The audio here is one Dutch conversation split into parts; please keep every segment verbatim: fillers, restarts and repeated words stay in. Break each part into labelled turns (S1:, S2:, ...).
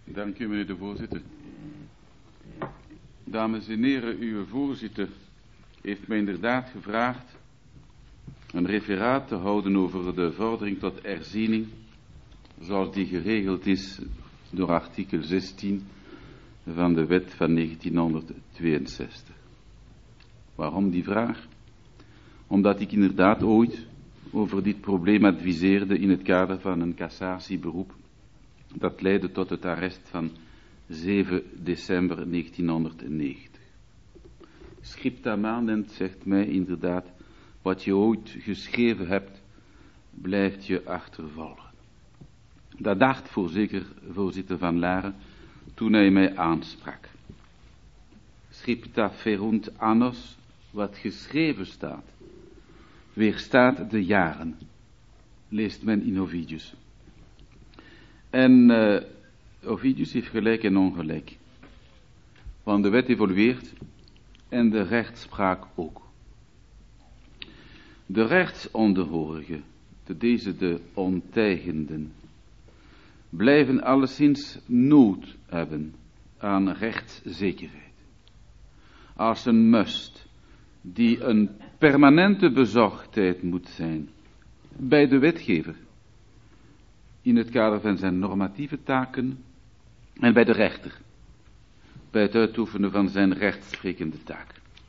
S1: Dank u, meneer de voorzitter. Dames en heren, uw voorzitter heeft mij inderdaad gevraagd een referaat te houden over de vordering tot herziening, zoals die geregeld is door artikel zestien van de wet van negentienhonderdtweeënzestig. Waarom die vraag? Omdat ik inderdaad ooit over dit probleem adviseerde in het kader van een cassatieberoep dat leidde tot het arrest van zeven december negentienhonderdnegentig. Scripta manent zegt mij inderdaad, wat je ooit geschreven hebt, blijft je achtervolgen. Dat dacht voorzeker voorzitter Van Laren toen hij mij aansprak. Scripta ferunt annos, wat geschreven staat, weerstaat de jaren, leest men in Ovidius. En uh, Ovidius heeft gelijk en ongelijk. Want de wet evolueert en de rechtspraak ook. De rechtsonderhorigen, te deze de ontijgenden, blijven alleszins nood hebben aan rechtszekerheid. Als een must die een permanente bezorgdheid moet zijn bij de wetgever in het kader van zijn normatieve taken en bij de rechter bij het uitoefenen van zijn rechtsprekende taak.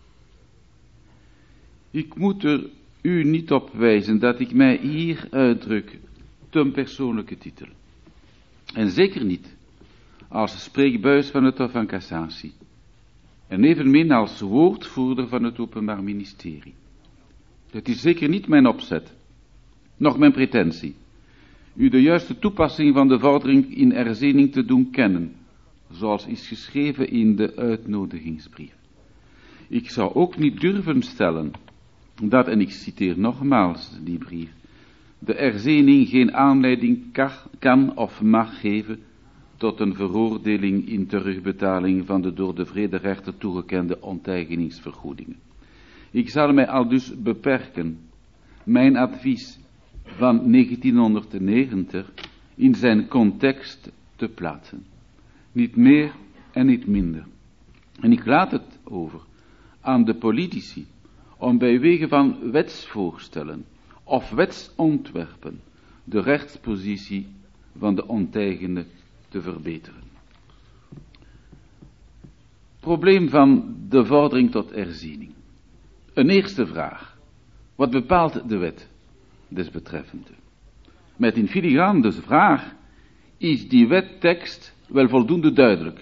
S1: Ik moet er u niet op wijzen dat ik mij hier uitdruk ten persoonlijke titel. En zeker niet als spreekbuis van het Hof van Cassatie. En evenmin als woordvoerder van het Openbaar Ministerie. Het is zeker niet mijn opzet, noch mijn pretentie, u de juiste toepassing van de vordering in herziening te doen kennen, zoals is geschreven in de uitnodigingsbrief. Ik zou ook niet durven stellen dat, en ik citeer nogmaals die brief, de herziening geen aanleiding kan of mag geven tot een veroordeling in terugbetaling van de door de vrederechter toegekende onteigeningsvergoedingen. Ik zal mij aldus beperken mijn advies van negentienhonderdnegentig in zijn context te plaatsen. Niet meer en niet minder. En ik laat het over aan de politici om bij wege van wetsvoorstellen of wetsontwerpen de rechtspositie van de onteigende te verbeteren. Probleem van de vordering tot herziening. Een eerste vraag. Wat bepaalt de wet desbetreffende? Met in filigraan de vraag, is die wettekst wel voldoende duidelijk?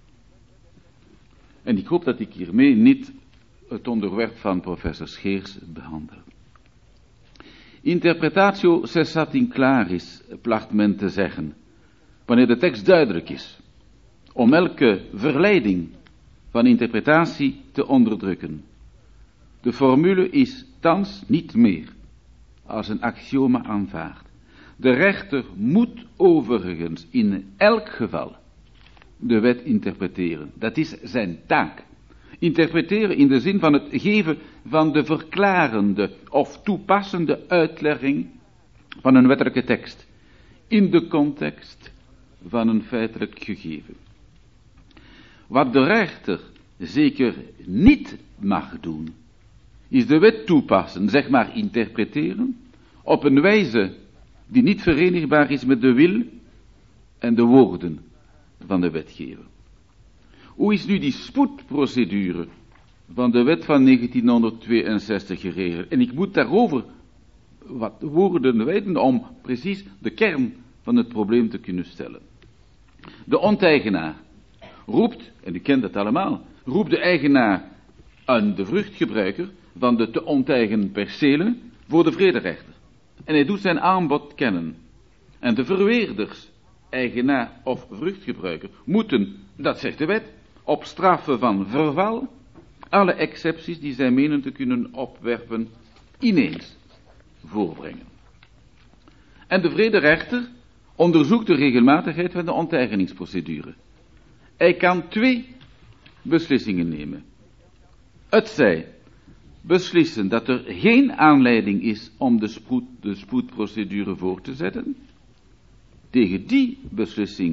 S1: En ik hoop dat ik hiermee niet het onderwerp van professor Scheers behandel. Interpretatio cessat in claris, placht men te zeggen, wanneer de tekst duidelijk is, om elke verleiding van interpretatie te onderdrukken. De formule is thans niet meer als een axioma aanvaard. De rechter moet overigens in elk geval de wet interpreteren. Dat is zijn taak. Interpreteren in de zin van het geven van de verklarende of toepassende uitlegging van een wettelijke tekst in de context van een feitelijk gegeven. Wat de rechter zeker niet mag doen, is de wet toepassen, zeg maar interpreteren, op een wijze die niet verenigbaar is met de wil en de woorden van de wetgever. Hoe is nu die spoedprocedure van de wet van negentienhonderdtweeënzestig geregeld? En ik moet daarover wat woorden wijden om precies de kern van het probleem te kunnen stellen. De onteigenaar roept, en u kent het allemaal, roept de eigenaar aan de vruchtgebruiker van de te onteigenen percelen voor de vrederechter. En hij doet zijn aanbod kennen. En de verweerders, eigenaar of vruchtgebruiker, moeten, dat zegt de wet, op straffen van verval, alle excepties die zij menen te kunnen opwerpen, ineens voorbrengen. En de vrederechter onderzoekt de regelmatigheid van de onteigeningsprocedure. Hij kan twee beslissingen nemen. Het zij beslissen dat er geen aanleiding is om de, spoed, de spoedprocedure voor te zetten. Tegen die beslissing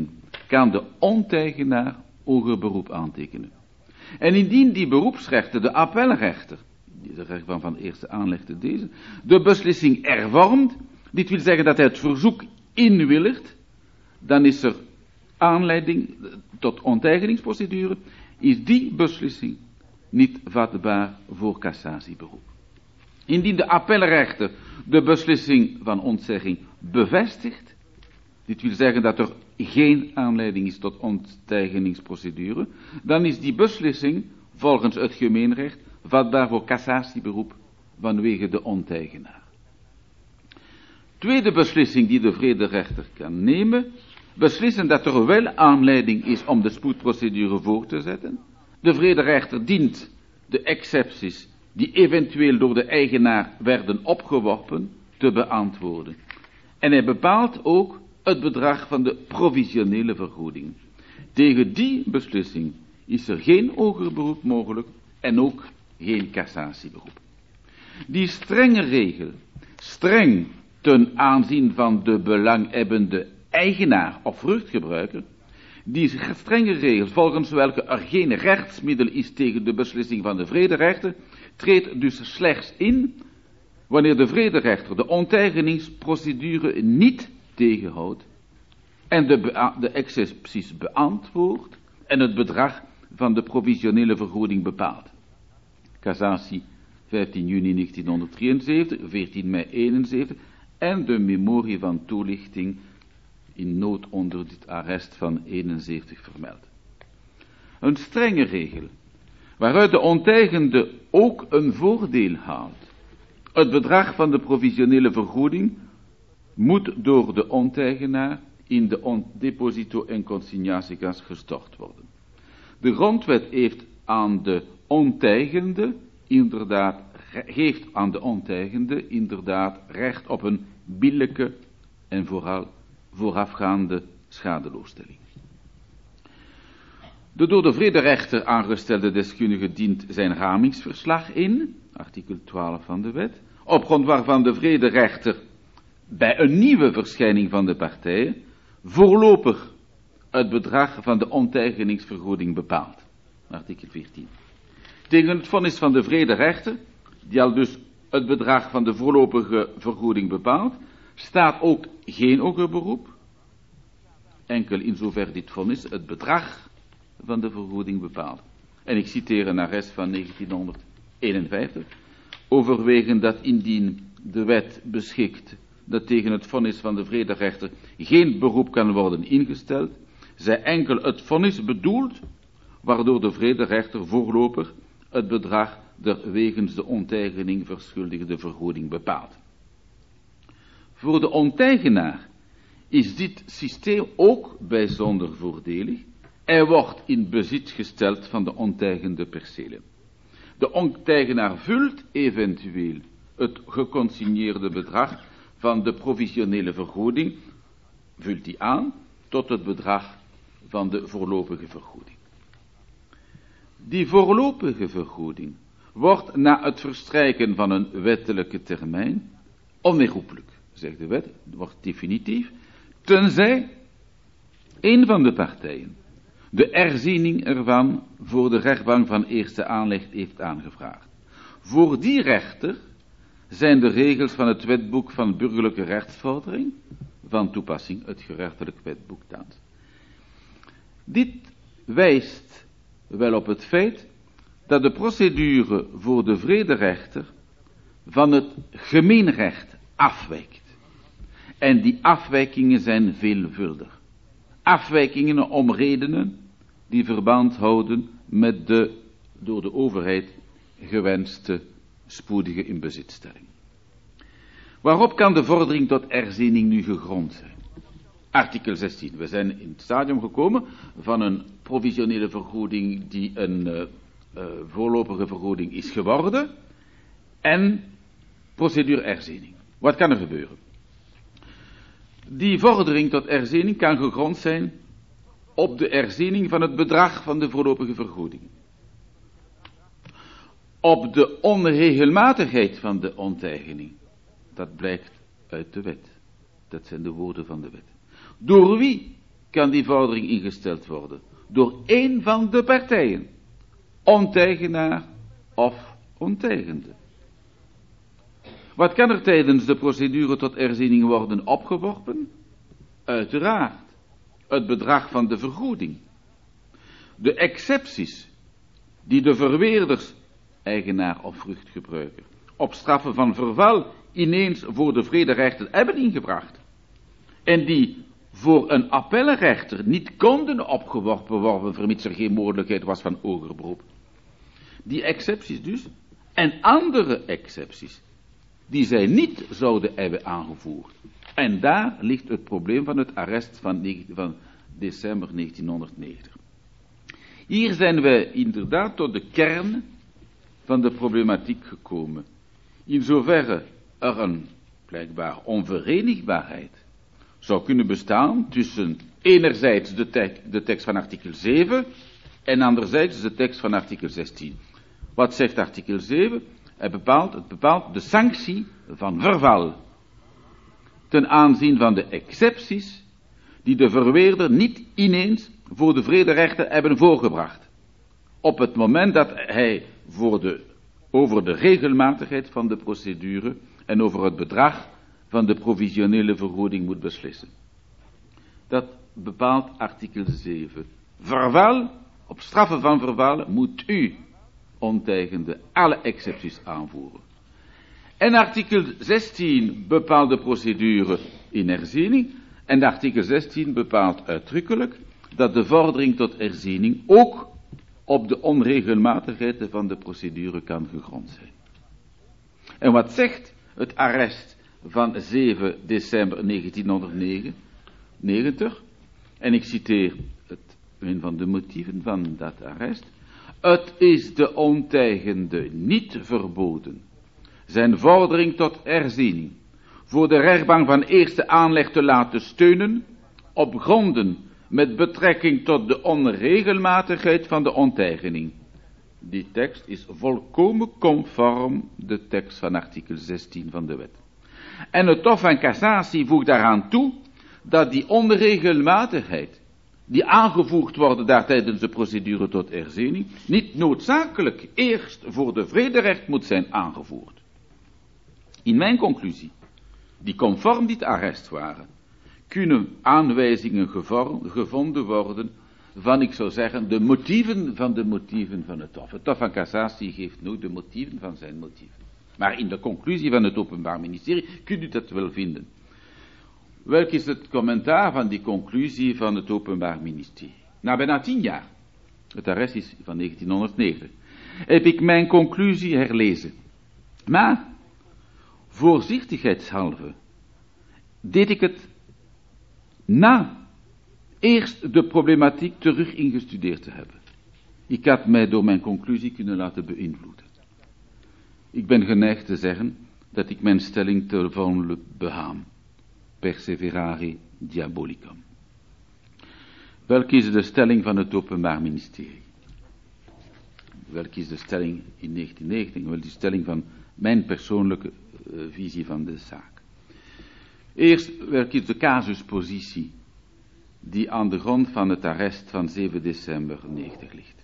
S1: kan de onteigenaar hoger beroep aantekenen. En indien die beroepsrechter, de appelrechter, de rechtbank van eerste aanlegde deze, de beslissing ervormt, dit wil zeggen dat hij het verzoek inwilligt, dan is er aanleiding tot onteigeningsprocedure, is die beslissing niet vatbaar voor cassatieberoep. Indien de appelrechter de beslissing van ontzegging bevestigt, dit wil zeggen dat er geen aanleiding is tot onteigeningsprocedure, dan is die beslissing volgens het gemeenrecht vatbaar voor cassatieberoep vanwege de onteigenaar. Tweede beslissing die de vrederechter kan nemen, beslissen dat er wel aanleiding is om de spoedprocedure voor te zetten. De vrederechter dient de excepties die eventueel door de eigenaar werden opgeworpen te beantwoorden. En hij bepaalt ook het bedrag van de provisionele vergoeding. Tegen die beslissing is er geen hoger beroep mogelijk en ook geen cassatieberoep. Die strenge regel, streng ten aanzien van de belanghebbende eigenaar of vruchtgebruiker, die strenge regel volgens welke er geen rechtsmiddel is tegen de beslissing van de vrederechter, treedt dus slechts in wanneer de vrederechter de onteigeningsprocedure niet tegenhoudt en de, bea- de excepties beantwoordt en het bedrag van de provisionele vergoeding bepaalt. Cassatie vijftien juni negentienhonderddrieënzeventig, veertien mei eenenzeventig en de memorie van toelichting in nood onder dit arrest van eenenzeventig vermeld. Een strenge regel, waaruit de onteigende ook een voordeel haalt. Het bedrag van de provisionele vergoeding moet door de onteigenaar in de on- deposito- en consignatiekas gestort worden. De grondwet heeft aan de onteigende inderdaad, geeft aan de onteigende inderdaad recht op een billijke en vooral voorafgaande schadeloosstelling. De door de vrederechter aangestelde deskundige dient zijn ramingsverslag in, artikel twaalf van de wet, op grond waarvan de vrederechter bij een nieuwe verschijning van de partijen voorlopig het bedrag van de onteigeningsvergoeding bepaalt, artikel veertien. Tegen het vonnis van de vrederechter, die al dus het bedrag van de voorlopige vergoeding bepaalt, staat ook geen hoger beroep, enkel in zover dit vonnis het bedrag van de vergoeding bepaalt. En ik citeer een arrest van negentienhonderdeenenvijftig, overwegen dat indien de wet beschikt dat tegen het vonnis van de vrederechter geen beroep kan worden ingesteld, zij enkel het vonnis bedoelt, waardoor de vrederechter voorlopig het bedrag der wegens de onteigening verschuldigde vergoeding bepaalt. Voor de onteigenaar is dit systeem ook bijzonder voordelig. Hij wordt in bezit gesteld van de onteigende percelen. De onteigenaar vult eventueel het geconsigneerde bedrag van de provisionele vergoeding, vult die aan tot het bedrag van de voorlopige vergoeding. Die voorlopige vergoeding wordt na het verstrijken van een wettelijke termijn onherroepelijk, zegt de wet, wordt definitief, tenzij een van de partijen de erziening ervan voor de rechtbank van eerste aanleg heeft aangevraagd. Voor die rechter zijn de regels van het wetboek van burgerlijke rechtsvordering van toepassing, het gerechtelijk wetboek thans. Dit wijst wel op het feit dat de procedure voor de vrederechter van het gemeenrecht afwijkt. En die afwijkingen zijn veelvuldig. Afwijkingen om redenen die verband houden met de door de overheid gewenste spoedige inbezitstelling. Waarop kan de vordering tot erziening nu gegrond zijn? Artikel zestien. We zijn in het stadium gekomen van een provisionele vergoeding die een uh, uh, voorlopige vergoeding is geworden en procedure erziening. Wat kan er gebeuren? Die vordering tot erziening kan gegrond zijn op de erziening van het bedrag van de voorlopige vergoeding. Op de onregelmatigheid van de onteigening. Dat blijkt uit de wet. Dat zijn de woorden van de wet. Door wie kan die vordering ingesteld worden door één van de partijen, onteigenaar of onteigende. Wat kan er tijdens de procedure tot erziening worden opgeworpen? Uiteraard het bedrag van de vergoeding. De excepties die de verweerders, eigenaar of vruchtgebruiker, op straffen van verval ineens voor de vrederechter hebben ingebracht en die voor een appellenrechter niet konden opgeworpen worden, vermits er geen mogelijkheid was van hoger beroep. Die excepties dus, en andere excepties, die zij niet zouden hebben aangevoerd. En daar ligt het probleem van het arrest van, van december negentienhonderdnegentig. Hier zijn wij inderdaad tot de kern van de problematiek gekomen. In zoverre er een blijkbaar onverenigbaarheid zou kunnen bestaan tussen enerzijds de, tek, de tekst van artikel zeven en anderzijds de tekst van artikel zestien. Wat zegt artikel zeven? Het bepaalt, het bepaalt de sanctie van verval ten aanzien van de excepties die de verweerder niet ineens voor de vrederechter hebben voorgebracht. Op het moment dat hij voor de, over de regelmatigheid van de procedure en over het bedrag van de provisionele vergoeding moet beslissen. Dat bepaalt artikel zeven. Verval, op straffen van verval, moet u, onteigende, alle excepties aanvoeren. En artikel zestien bepaalt de procedure in herziening. En artikel zestien bepaalt uitdrukkelijk dat de vordering tot herziening ook op de onregelmatigheden van de procedure kan gegrond zijn. En wat zegt het arrest van zeven december negentienhonderdnegentig? En ik citeer het, een van de motieven van dat arrest. Het is de onteigende niet verboden zijn vordering tot herziening voor de rechtbank van eerste aanleg te laten steunen op gronden met betrekking tot de onregelmatigheid van de onteigening. Die tekst is volkomen conform de tekst van artikel zestien van de wet. En het Hof van Cassatie voegt daaraan toe dat die onregelmatigheid die aangevoerd worden daar tijdens de procedure tot herziening niet noodzakelijk eerst voor de vrederecht moet zijn aangevoerd. In mijn conclusie, die conform dit arrest waren, kunnen aanwijzingen gevorm, gevonden worden van, ik zou zeggen, de motieven van de motieven van het Hof. Het Hof van Cassatie geeft nooit de motieven van zijn motieven. Maar in de conclusie van het Openbaar Ministerie kunt u dat wel vinden. Welk is het commentaar van die conclusie van het Openbaar Ministerie? Na bijna tien jaar, het arrest is van negentienhonderdnegentig, heb ik mijn conclusie herlezen. Maar, voorzichtigheidshalve, deed ik het na eerst de problematiek terug ingestudeerd te hebben. Ik had mij door mijn conclusie kunnen laten beïnvloeden. Ik ben geneigd te zeggen dat ik mijn stelling te volle behaam. Perseverare diabolicum. Welke is de stelling van het Openbaar Ministerie? Welke is de stelling in negentiennegentig? Wel, die stelling van mijn persoonlijke uh, visie van de zaak. Eerst, welke is de casuspositie die aan de grond van het arrest van zeven december negentig ligt?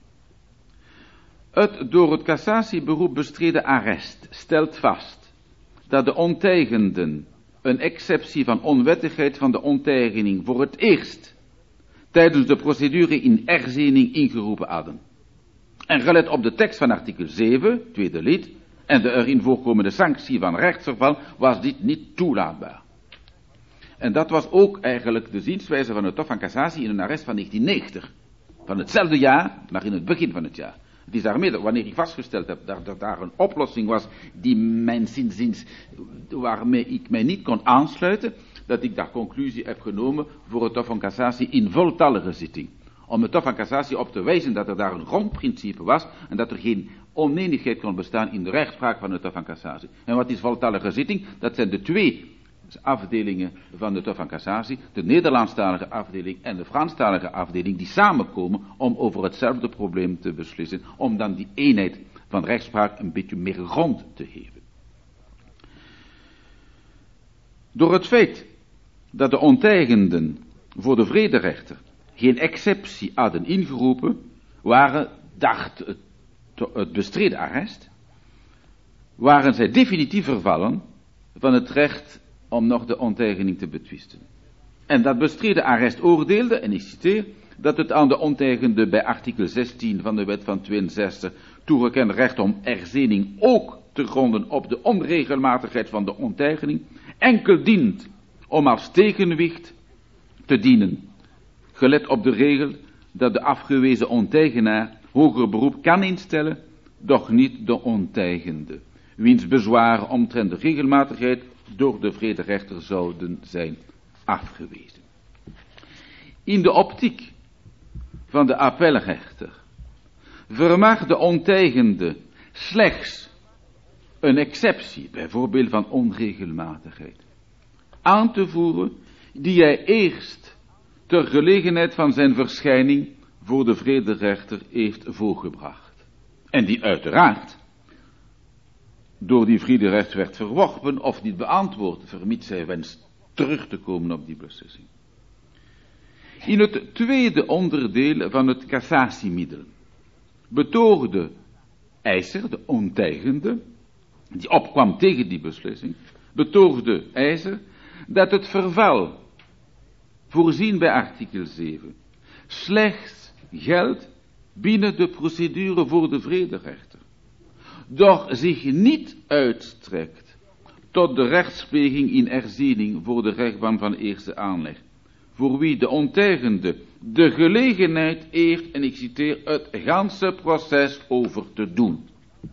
S1: Het door het cassatieberoep bestreden arrest stelt vast dat de onteigenden een exceptie van onwettigheid van de onteigening voor het eerst tijdens de procedure in herziening ingeroepen hadden. En gelet op de tekst van artikel zeven, tweede lid, en de erin voorkomende sanctie van rechtsverval, was dit niet toelaatbaar. En dat was ook eigenlijk de zienswijze van het Hof van Cassatie in een arrest van negentiennegentig. Van hetzelfde jaar, maar in het begin van het jaar. Het is daarmee dat wanneer ik vastgesteld heb dat er daar een oplossing was die mijn zinziens, waarmee ik mij niet kon aansluiten, dat ik daar conclusie heb genomen voor het Hof van Cassatie in voltallige zitting. Om het Hof van Cassatie op te wijzen dat er daar een grondprincipe was en dat er geen onenigheid kon bestaan in de rechtspraak van het Hof van Cassatie. En wat is voltallige zitting? Dat zijn de twee afdelingen van het Hof van Cassatie, de Nederlandstalige afdeling en de Franstalige afdeling, die samenkomen om over hetzelfde probleem te beslissen, om dan die eenheid van rechtspraak een beetje meer grond te geven. Door het feit dat de onteigenden voor de vrederechter geen exceptie hadden ingeroepen, waren, dacht het, het bestreden arrest, waren zij definitief vervallen van het recht om nog de onteigening te betwisten. En dat bestreden arrest oordeelde, en ik citeer, dat het aan de onteigende bij artikel zestien van de wet van tweeënzestig toegekende recht om erzening ook te gronden op de onregelmatigheid van de onteigening enkel dient om als tegenwicht te dienen, gelet op de regel dat de afgewezen onteigenaar hoger beroep kan instellen, doch niet de onteigende, wiens bezwaren omtrent de regelmatigheid door de vrederechter zouden zijn afgewezen. In de optiek van de appelrechter vermag de onteigende slechts een exceptie, bijvoorbeeld van onregelmatigheid, aan te voeren die hij eerst ter gelegenheid van zijn verschijning voor de vrederechter heeft voorgebracht. En die uiteraard door die vrederechter werd verworpen of niet beantwoord, vermits zij wenst terug te komen op die beslissing. In het tweede onderdeel van het cassatiemiddel betoogde eiser, de onteigende, die opkwam tegen die beslissing, betoogde eiser dat het verval, voorzien bij artikel zeven, slechts geldt binnen de procedure voor de vrederechter, doch zich niet uitstrekt tot de rechtspleging in erziening voor de rechtbank van eerste aanleg, voor wie de onteigende de gelegenheid heeft, en ik citeer, het ganse proces over te doen.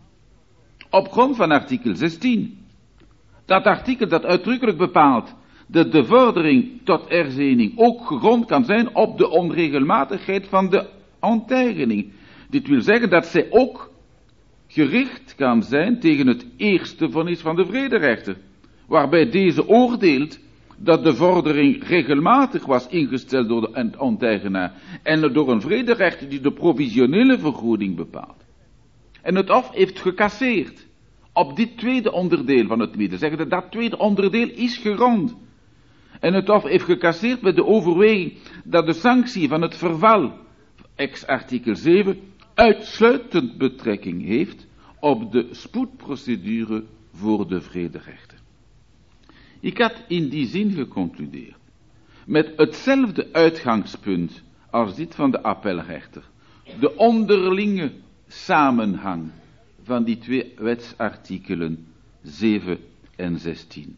S1: Op grond van artikel zestien. Dat artikel dat uitdrukkelijk bepaalt dat de vordering tot erziening ook gegrond kan zijn op de onregelmatigheid van de onteigening. Dit wil zeggen dat zij ook gericht kan zijn tegen het eerste vonnis van de vrederechter, waarbij deze oordeelt dat de vordering regelmatig was ingesteld door de onteigenaar en door een vrederechter die de provisionele vergoeding bepaalt. En het Hof heeft gecasseerd op dit tweede onderdeel van het middel, zeggen dat dat tweede onderdeel is gegrond. En het Hof heeft gecasseerd met de overweging dat de sanctie van het verval, ex artikel zeven, uitsluitend betrekking heeft op de spoedprocedure voor de vrederechter. Ik had in die zin geconcludeerd, met hetzelfde uitgangspunt als dit van de appelrechter, de onderlinge samenhang van die twee wetsartikelen zeven en zestien.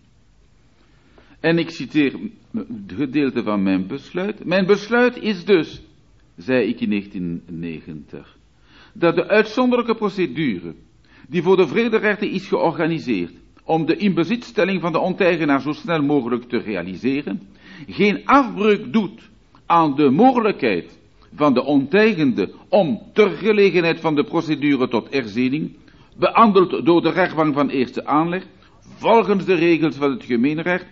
S1: En ik citeer het gedeelte van mijn besluit. Mijn besluit is dus, zei ik in negentien negentig, dat de uitzonderlijke procedure die voor de vrederechter is georganiseerd om de inbezitstelling van de onteigenaar zo snel mogelijk te realiseren, geen afbreuk doet aan de mogelijkheid van de onteigende om ter gelegenheid van de procedure tot erziening, behandeld door de rechtbank van eerste aanleg, volgens de regels van het gemeenrecht,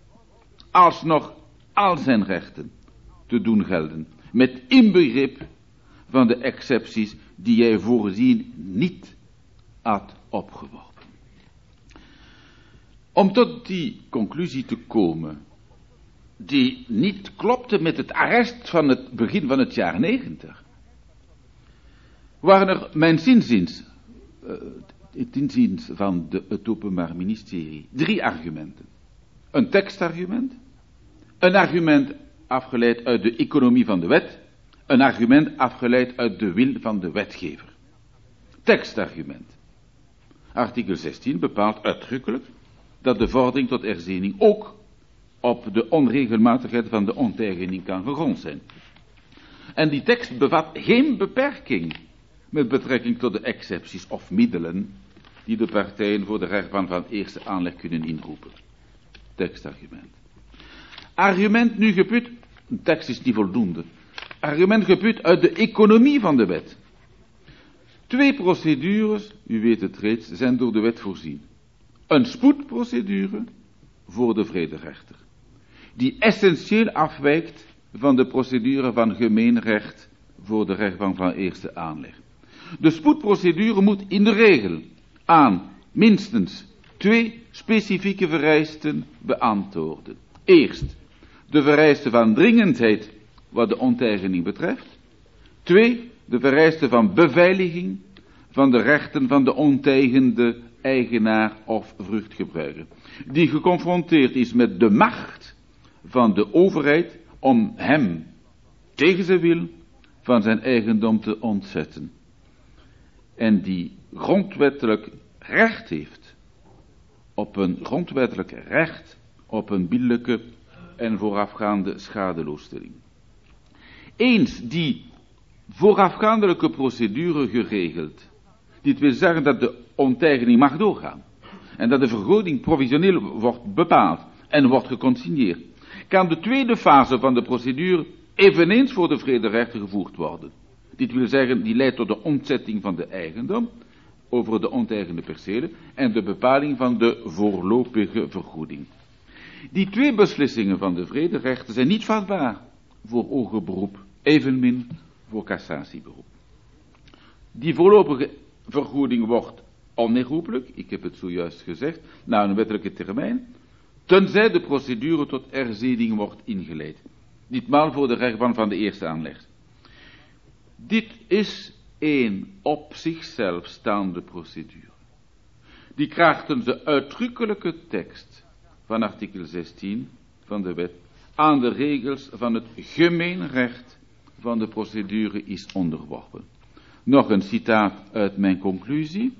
S1: alsnog al zijn rechten te doen gelden, met inbegrip van de excepties die hij voorzien niet had opgeworpen. Om tot die conclusie te komen, die niet klopte met het arrest van het begin van het jaar negentig, waren er mijn zinziens, uh, het inziens van de, het Openbaar Ministerie, drie argumenten. Een tekstargument, een argument afgeleid uit de economie van de wet, een argument afgeleid uit de wil van de wetgever. Tekstargument. Artikel zestien bepaalt uitdrukkelijk dat de vordering tot erziening ook op de onregelmatigheid van de onteigening kan gegrond zijn. En die tekst bevat geen beperking met betrekking tot de excepties of middelen die de partijen voor de rechtbank van eerste aanleg kunnen inroepen. Tekstargument. Argument nu geput, een tekst is niet voldoende, argument geput uit de economie van de wet. Twee procedures, u weet het reeds, zijn door de wet voorzien. Een spoedprocedure voor de vrederechter, die essentieel afwijkt van de procedure van gemeenrecht voor de rechtbank van eerste aanleg. De spoedprocedure moet in de regel aan minstens twee specifieke vereisten beantwoorden. Eerst, de vereiste van dringendheid wat de onteigening betreft. Twee, de vereiste van beveiliging van de rechten van de onteigende eigenaar of vruchtgebruiker, die geconfronteerd is met de macht van de overheid om hem tegen zijn wil van zijn eigendom te ontzetten. En die grondwettelijk recht heeft op een grondwettelijk recht op een billijke en voorafgaande schadeloosstelling. Eens die voorafgaandelijke procedure geregeld, dit wil zeggen dat de onteigening mag doorgaan en dat de vergoding provisioneel wordt bepaald en wordt geconsigneerd, kan de tweede fase van de procedure eveneens voor de vrederechter gevoerd worden. Dit wil zeggen, die leidt tot de ontzetting van de eigendom over de onteigende percelen en de bepaling van de voorlopige vergoeding. Die twee beslissingen van de vrederechter zijn niet vatbaar voor hoger beroep, evenmin voor cassatieberoep. Die voorlopige vergoeding wordt onherroepelijk, ik heb het zojuist gezegd, na een wettelijke termijn, tenzij de procedure tot erzeding wordt ingeleid. Ditmaal voor de rechtbank van de eerste aanleg. Dit is een op zichzelf staande procedure. Die krachten de uitdrukkelijke tekst van artikel zestien van de wet aan de regels van het gemeen recht van de procedure is onderworpen. Nog een citaat uit mijn conclusie.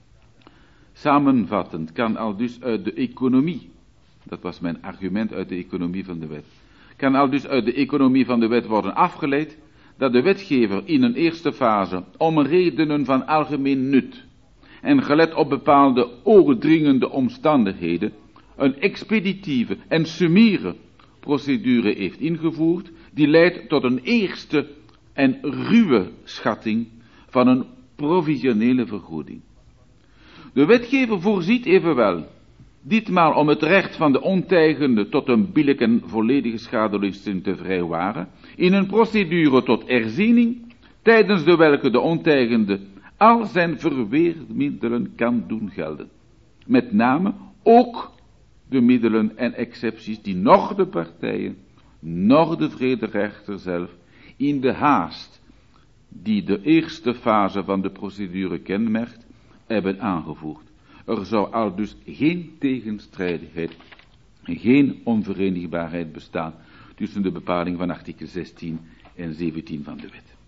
S1: Samenvattend kan al dus uit de economie, dat was mijn argument uit de economie van de wet, kan al dus uit de economie van de wet worden afgeleid dat de wetgever in een eerste fase om redenen van algemeen nut en gelet op bepaalde oordringende omstandigheden een expeditieve en summiere procedure heeft ingevoerd die leidt tot een eerste en ruwe schatting van een provisionele vergoeding. De wetgever voorziet evenwel, ditmaal om het recht van de onteigende tot een billijke en volledige schadeloosstelling te vrijwaren, in een procedure tot erziening, tijdens de welke de onteigende al zijn verweermiddelen kan doen gelden. Met name ook de middelen en excepties die nog de partijen, nog de vrederechter zelf, in de haast die de eerste fase van de procedure kenmerkt, hebben aangevoerd. Er zou al dus geen tegenstrijdigheid, geen onverenigbaarheid bestaan tussen de bepaling van artikel zestien en zeventien van de wet.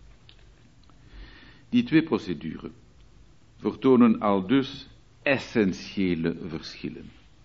S1: Die twee procedures vertonen al dus essentiële verschillen,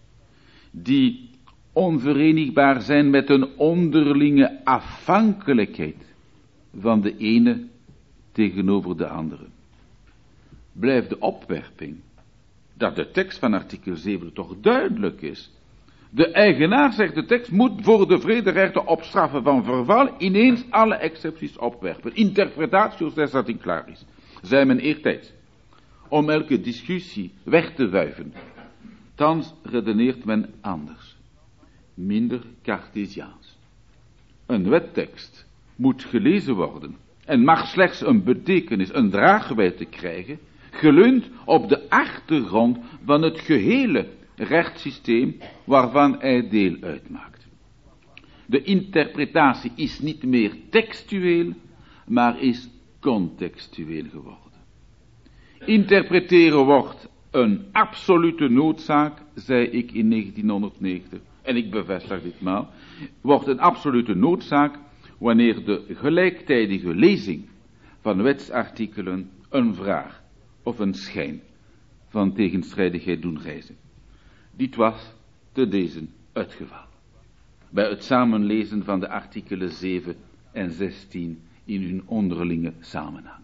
S1: die onverenigbaar zijn met een onderlinge afhankelijkheid van de ene tegenover de andere. Blijft de opwerping dat de tekst van artikel zeven toch duidelijk is. De eigenaar, zegt de tekst, moet voor de vrederechter op straffen van verval ineens alle excepties opwerpen. Interpretatio zes in klaar is. Zij men eertijds, om elke discussie weg te wuiven. Thans redeneert men anders, minder Cartesiaans. Een wettekst moet gelezen worden en mag slechts een betekenis, een draagwijdte krijgen, geleund op de achtergrond van het gehele rechtssysteem waarvan hij deel uitmaakt. De interpretatie is niet meer textueel, maar is contextueel geworden. Interpreteren wordt een absolute noodzaak, zei ik in negentienhonderdnegentig, en ik bevestig ditmaal, wordt een absolute noodzaak wanneer de gelijktijdige lezing van wetsartikelen een vraag of een schijn van tegenstrijdigheid doen rijzen. Dit was te deze het geval, bij het samenlezen van de artikelen zeven en zestien in hun onderlinge samenhang.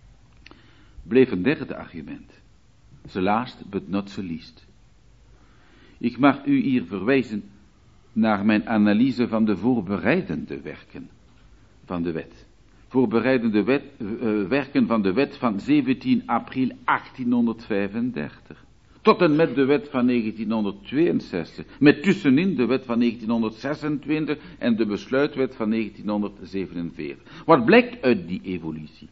S1: Bleef een derde argument, the last but not the least. Ik mag u hier verwijzen naar mijn analyse van de voorbereidende werken van de wet. Voorbereidende wet, uh, werken van de wet van zeventien april achttienhonderdvijfendertig. Tot en met de wet van negentienhonderdtweeënzestig. Met tussenin de wet van negentienhonderdzesentwintig en de besluitwet van negentienhonderdzevenenveertig. Wat blijkt uit die evolutie?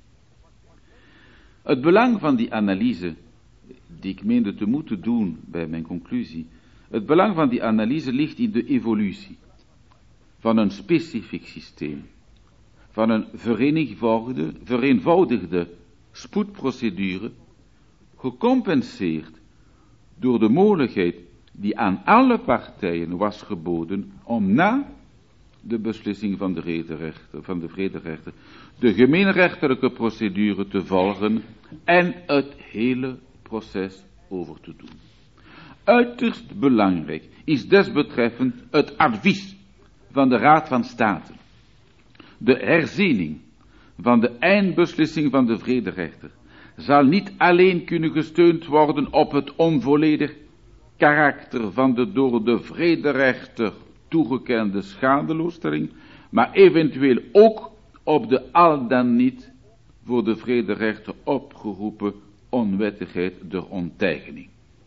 S1: Het belang van die analyse, die ik meende te moeten doen bij mijn conclusie, het belang van die analyse ligt in de evolutie. van een specifiek systeem, van een vereenvoudigde, vereenvoudigde spoedprocedure, gecompenseerd door de mogelijkheid die aan alle partijen was geboden om na de beslissing van de vrederechter, van de vrederechter de gemeenrechtelijke procedure te volgen en het hele proces over te doen. Uiterst belangrijk is desbetreffend het advies van de Raad van State. De herziening van de eindbeslissing van de vrederechter zal niet alleen kunnen gesteund worden op het onvolledig karakter van de door de vrederechter toegekende schadeloosstelling, maar eventueel ook op de al dan niet voor de vrederechter opgeroepen onwettigheid der onteigening.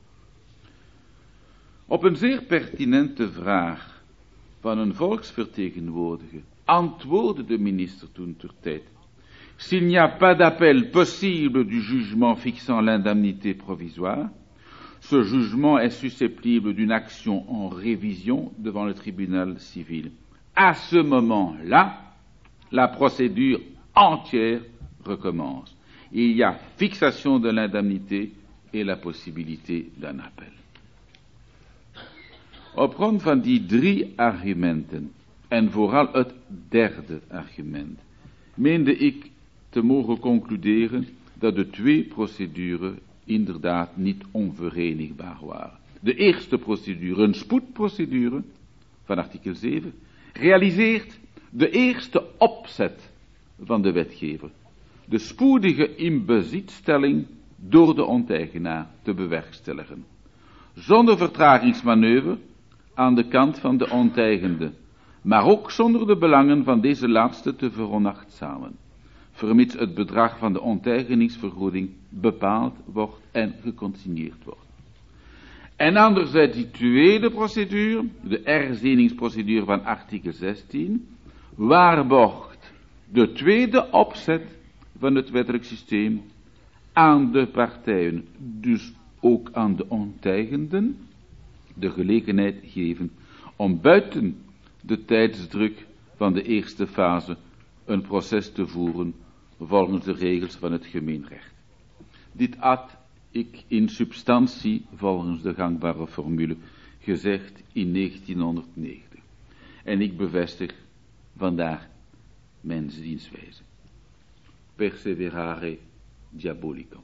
S1: Op een zeer pertinente vraag van een volksvertegenwoordiger antwoordde de minister toen ter tijd: S'il n'y a pas d'appel possible du jugement fixant l'indemnité provisoire, ce jugement est susceptible d'une action en révision devant le tribunal civil. À ce moment-là, la procédure entière recommence. Il y a fixation de l'indemnité et la possibilité d'un appel. Op grond van die drie argumenten, en vooral het derde argument, meende ik te mogen concluderen dat de twee procedures inderdaad niet onverenigbaar waren. De eerste procedure, een spoedprocedure, van artikel zeven, realiseert de eerste opzet van de wetgever, de spoedige inbezitstelling door de onteigenaar te bewerkstelligen, zonder vertragingsmanoeuvre aan de kant van de onteigende, maar ook zonder de belangen van deze laatste te veronachtzamen, vermits het bedrag van de onteigeningsvergoeding bepaald wordt en geconsigneerd wordt. En anderzijds die tweede procedure, de herzieningsprocedure van artikel zestien, waarborgt de tweede opzet van het wettelijk systeem aan de partijen, dus ook aan de onteigenden, de gelegenheid geven om buiten de tijdsdruk van de eerste fase een proces te voeren volgens de regels van het gemeenrecht. Dit had ik in substantie volgens de gangbare formule gezegd in negentienhonderdnegentig. En ik bevestig vandaag mijn zienswijze. Perseverare diabolicum.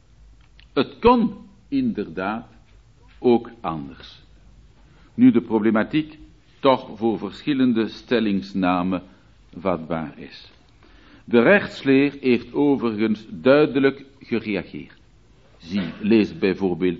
S1: Het kon inderdaad ook anders. Nu de problematiek toch voor verschillende stellingsnamen vatbaar is. De rechtsleer heeft overigens duidelijk gereageerd. Zie, lees bijvoorbeeld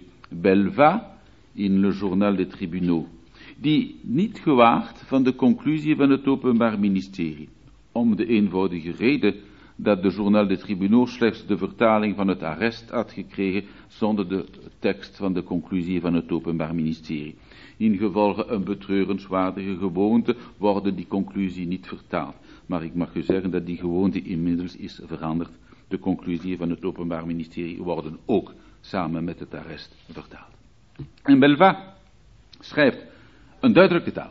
S1: Belva in Le Journal des Tribunaux, die niet gewaagt van de conclusie van het Openbaar Ministerie, om de eenvoudige reden dat de Journal des Tribunaux slechts de vertaling van het arrest had gekregen zonder de tekst van de conclusie van het Openbaar Ministerie. Ingevolge een betreurenswaardige gewoonte worden die conclusie niet vertaald. Maar ik mag u zeggen dat die gewoonte inmiddels is veranderd. De conclusie van het Openbaar Ministerie worden ook samen met het arrest vertaald. En Belva schrijft een duidelijke taal.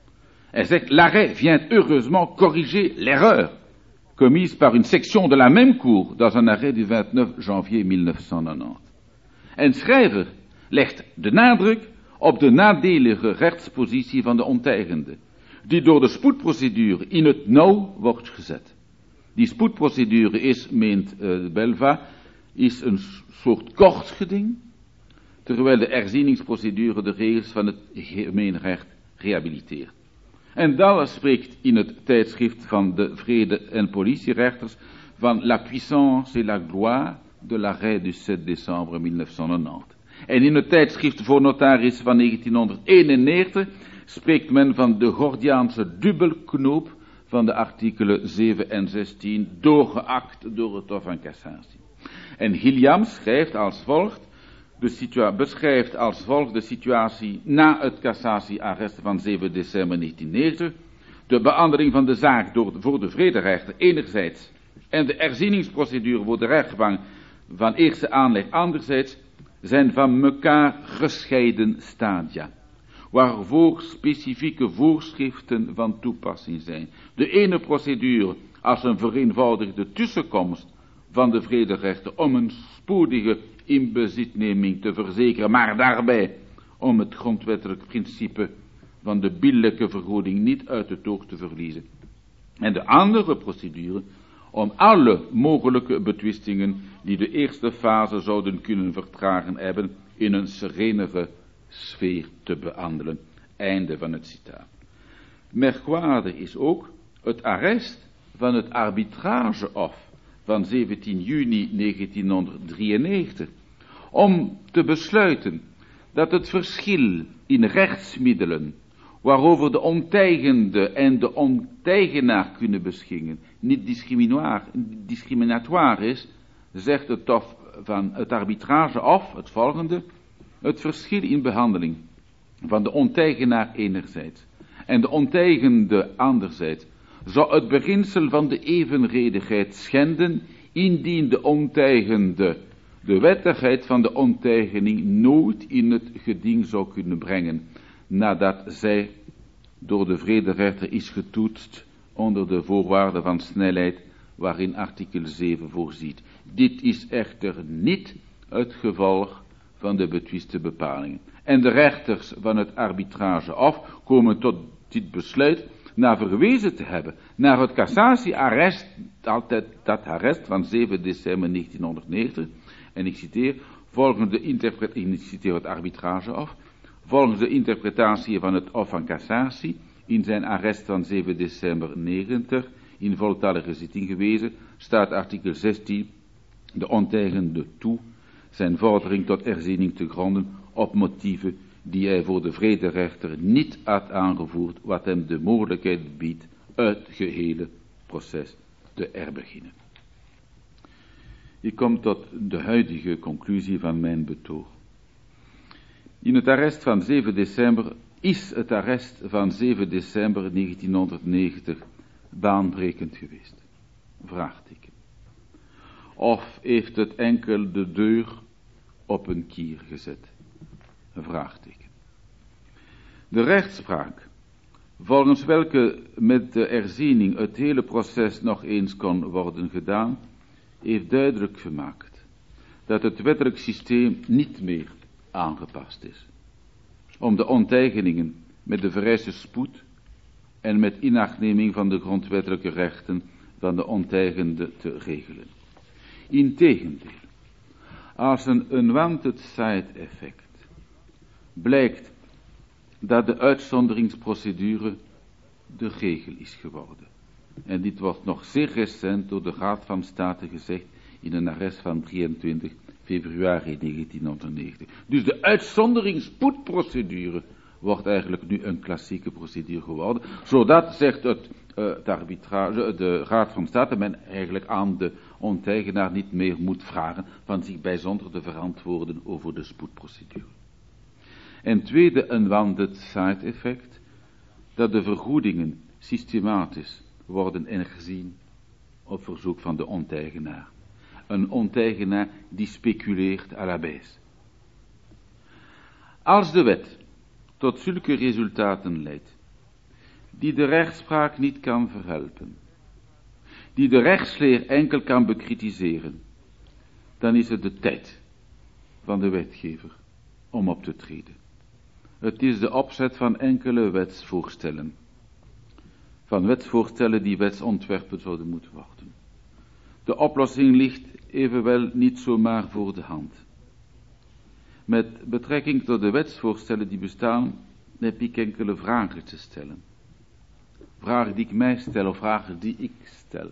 S1: Hij zegt: l'arrêt vient heureusement corriger l'erreur commise par une section de la même cour dans un arrêt du vingt-neuf janvier mille neuf cent negentig. En schrijver legt de nadruk op de nadelige rechtspositie van de onteigende, die door de spoedprocedure in het nauw wordt gezet. Die spoedprocedure is, meent uh, Belva, is een soort kortgeding, terwijl de herzieningsprocedure de regels van het gemeenrecht rehabiliteert. En Dalle spreekt in het tijdschrift van de vrede- en politierechters van la puissance et la gloire de l'arrêt du zes décembre mille neuf cent negentig. En in het tijdschrift voor notaris van negentienhonderdeenennegentig spreekt men van de Gordiaanse dubbelknoop van de artikelen zeven en zestien, doorgeakt door het Hof van Cassatie. En Gilliam schrijft als volgt, de situa- beschrijft als volgt de situatie na het cassatiearrest van zeven december negentienhonderdnegentig, de beantwoording van de zaak door, voor de vrederechter enerzijds en de herzieningsprocedure voor de rechtbank van eerste aanleg anderzijds zijn van mekaar gescheiden stadia. waarvoor specifieke voorschriften van toepassing zijn. De ene procedure als een vereenvoudigde tussenkomst van de vrederechter om een spoedige inbezitneming te verzekeren, maar daarbij om het grondwettelijk principe van de billijke vergoeding niet uit het oog te verliezen. En de andere procedure om alle mogelijke betwistingen die de eerste fase zouden kunnen vertragen hebben in een serenere sfeer te behandelen. Einde van het citaat. Merkwaardig is ook het arrest van het arbitragehof van zeventien juni negentienhonderddrieënnegentig om te besluiten dat het verschil in rechtsmiddelen waarover de onteigende en de onteigenaar kunnen beschikken niet discriminatoire is, zegt het hof van het arbitragehof het volgende: het verschil in behandeling van de onteigenaar enerzijds en de onteigende anderzijds zou het beginsel van de evenredigheid schenden, indien de onteigende de wettigheid van de onteigening nooit in het geding zou kunnen brengen, nadat zij door de vrederechter is getoetst onder de voorwaarden van snelheid waarin artikel zeven voorziet. Dit is echter niet het gevolg van de betwiste bepalingen. En de rechters van het arbitragehof komen tot dit besluit na verwezen te hebben naar het cassatiearrest, altijd dat arrest van zeven december negentienhonderdnegentig, en ik citeer, volgens de interpretatie, ik citeer het arbitragehof, volgens de interpretatie van het Hof van Cassatie, in zijn arrest van zeven december negentig, in voltallige zitting gewezen, staat artikel zestien, de onteigende toe, zijn vordering tot herziening te gronden op motieven die hij voor de vrederechter niet had aangevoerd, wat hem de mogelijkheid biedt het gehele proces te herbeginnen. Ik kom tot de huidige conclusie van mijn betoog. In het arrest van zeven december is het arrest van zeven december negentienhonderdnegentig baanbrekend geweest. Vraagteken. Of heeft het enkel de deur op een kier gezet? Vraagteken. De rechtspraak, volgens welke met de herziening het hele proces nog eens kon worden gedaan, heeft duidelijk gemaakt dat het wettelijk systeem niet meer aangepast is om de onteigeningen met de vereiste spoed en met inachtneming van de grondwettelijke rechten van de onteigende te regelen. Integendeel, als een unwanted side effect blijkt dat de uitzonderingsprocedure de regel is geworden. En dit wordt nog zeer recent door de Raad van State gezegd in een arrest van drieëntwintig februari negentienhonderdnegentig. Dus de uitzonderingsspoedprocedure wordt eigenlijk nu een klassieke procedure geworden, zodat, zegt het, uh, het arbitrage, de Raad van State, men eigenlijk aan de onteigenaar niet meer moet vragen van zich bijzonder te verantwoorden over de spoedprocedure. En tweede, een wanted side effect, dat de vergoedingen systematisch worden herzien op verzoek van de onteigenaar. Een onteigenaar die speculeert à la baisse. Als de wet tot zulke resultaten leidt, die de rechtspraak niet kan verhelpen, die de rechtsleer enkel kan bekritiseren, dan is het de tijd van de wetgever om op te treden. Het is de opzet van enkele wetsvoorstellen, van wetsvoorstellen die wetsontwerpen zouden moeten worden. De oplossing ligt evenwel niet zomaar voor de hand. Met betrekking tot de wetsvoorstellen die bestaan, heb ik enkele vragen te stellen. Vragen die ik mij stel of vragen die ik stel.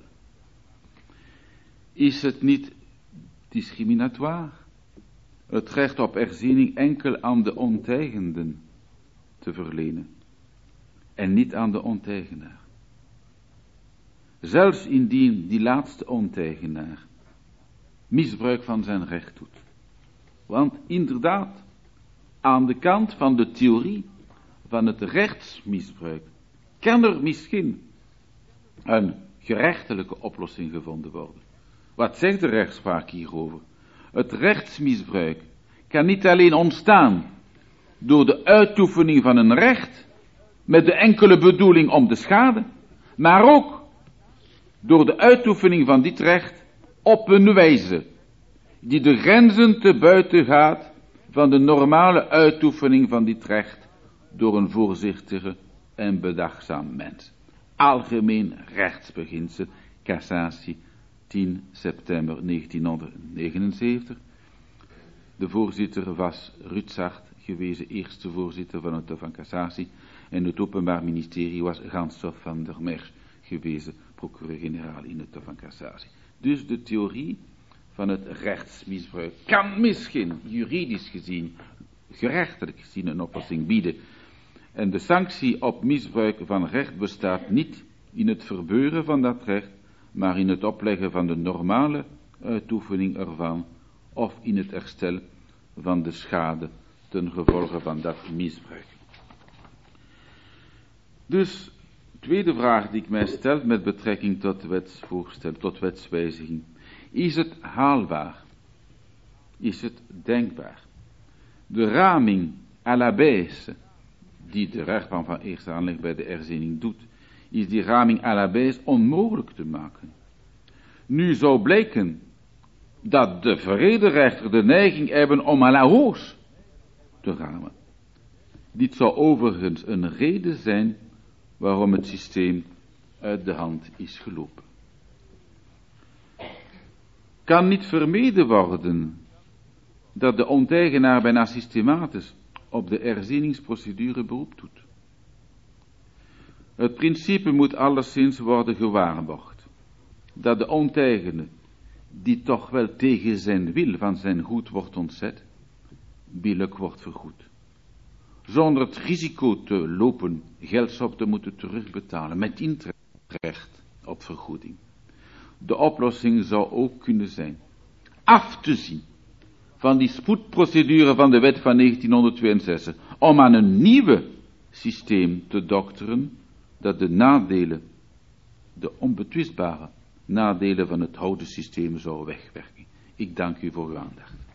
S1: Is het niet discriminatoire het recht op herziening enkel aan de onteigenden te verlenen en niet aan de onteigenaar? Zelfs indien die laatste onteigenaar misbruik van zijn recht doet. Want inderdaad, aan de kant van de theorie van het rechtsmisbruik kan er misschien een gerechtelijke oplossing gevonden worden. Wat zegt de rechtspraak hierover? Het rechtsmisbruik kan niet alleen ontstaan door de uitoefening van een recht, met de enkele bedoeling om te schaden, maar ook door de uitoefening van dit recht op een wijze die de grenzen te buiten gaat van de normale uitoefening van dit recht door een voorzichtige en bedachtzaam mens. Algemeen rechtsbeginsel, Cassatie, tien september negentienhonderdnegenenzeventig. De voorzitter was Rutsaert, gewezen eerste voorzitter van het Hof van Cassatie, en het Openbaar Ministerie was Ganshof van der Merch, gewezen procureur-generaal in het Hof van Cassatie. Dus de theorie van het rechtsmisbruik kan misschien juridisch gezien, gerechtelijk gezien, een oplossing bieden. En de sanctie op misbruik van recht bestaat niet in het verbeuren van dat recht, maar in het opleggen van de normale uitoefening ervan, of in het herstel van de schade ten gevolge van dat misbruik. Dus, tweede vraag die ik mij stel met betrekking tot wetsvoorstel, tot wetswijziging. Is het haalbaar? Is het denkbaar? De raming à la baisse, die de rechtbank van eerste aanleg bij de herziening doet, is die raming à la baisse onmogelijk te maken. Nu zou blijken dat de vrederechter de neiging hebben om à la hausse te ramen. Dit zou overigens een reden zijn waarom het systeem uit de hand is gelopen. Kan niet vermeden worden dat de onteigenaar bijna systematisch op de herzieningsprocedure beroep doet. Het principe moet alleszins worden gewaarborgd dat de onteigende, die toch wel tegen zijn wil van zijn goed wordt ontzet, billijk wordt vergoed, zonder het risico te lopen geldsop te moeten terugbetalen met intrekt op vergoeding. De oplossing zou ook kunnen zijn af te zien van die spoedprocedure van de wet van negentienhonderdtweeënzestig, om aan een nieuwe systeem te dokteren dat de nadelen, de onbetwistbare nadelen van het oude systeem zou wegwerken. Ik dank u voor uw aandacht.